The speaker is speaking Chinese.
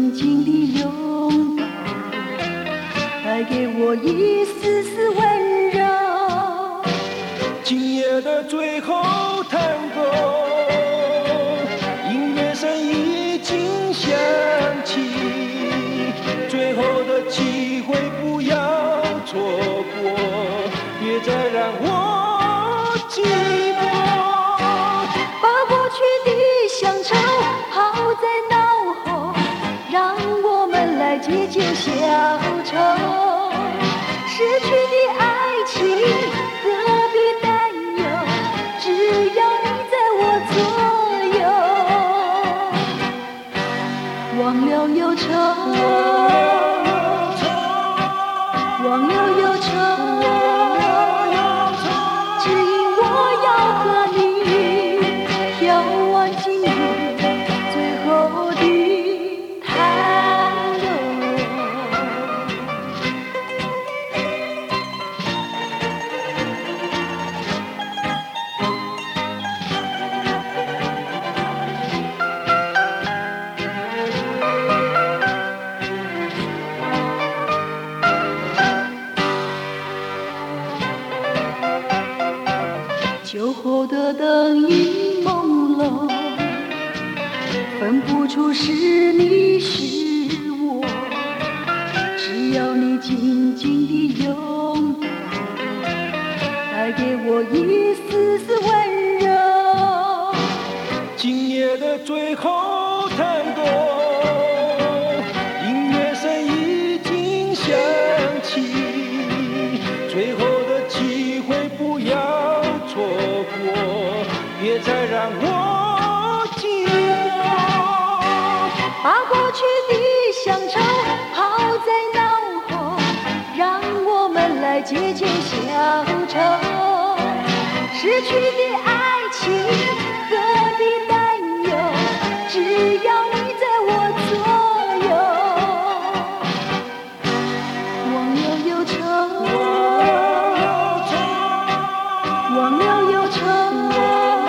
紧紧地拥抱，带给我一丝丝温柔。 今夜的最后探戈，音乐声已经响起，最后的机会不要错过，别再让我寂寞。 把过去的乡愁抛在脑后，让我们来借酒消愁。失去的爱情何必担忧，只要你在我左右。忘了忧愁，忘了忧愁，只因我要和你跳完今夜最后的探戈。酒后的灯影朦胧，分不出是你是我。只要你紧紧地拥抱，带给我一丝丝温柔。 今夜的最后探戈，音乐声已经响起，最后的机会不要错过，别再让我寂寞。 把过去的乡愁抛在脑后，让我们来借酒消愁。失去的爱情何必担忧，只要你在我左右。忘了忧愁，忘了忧愁，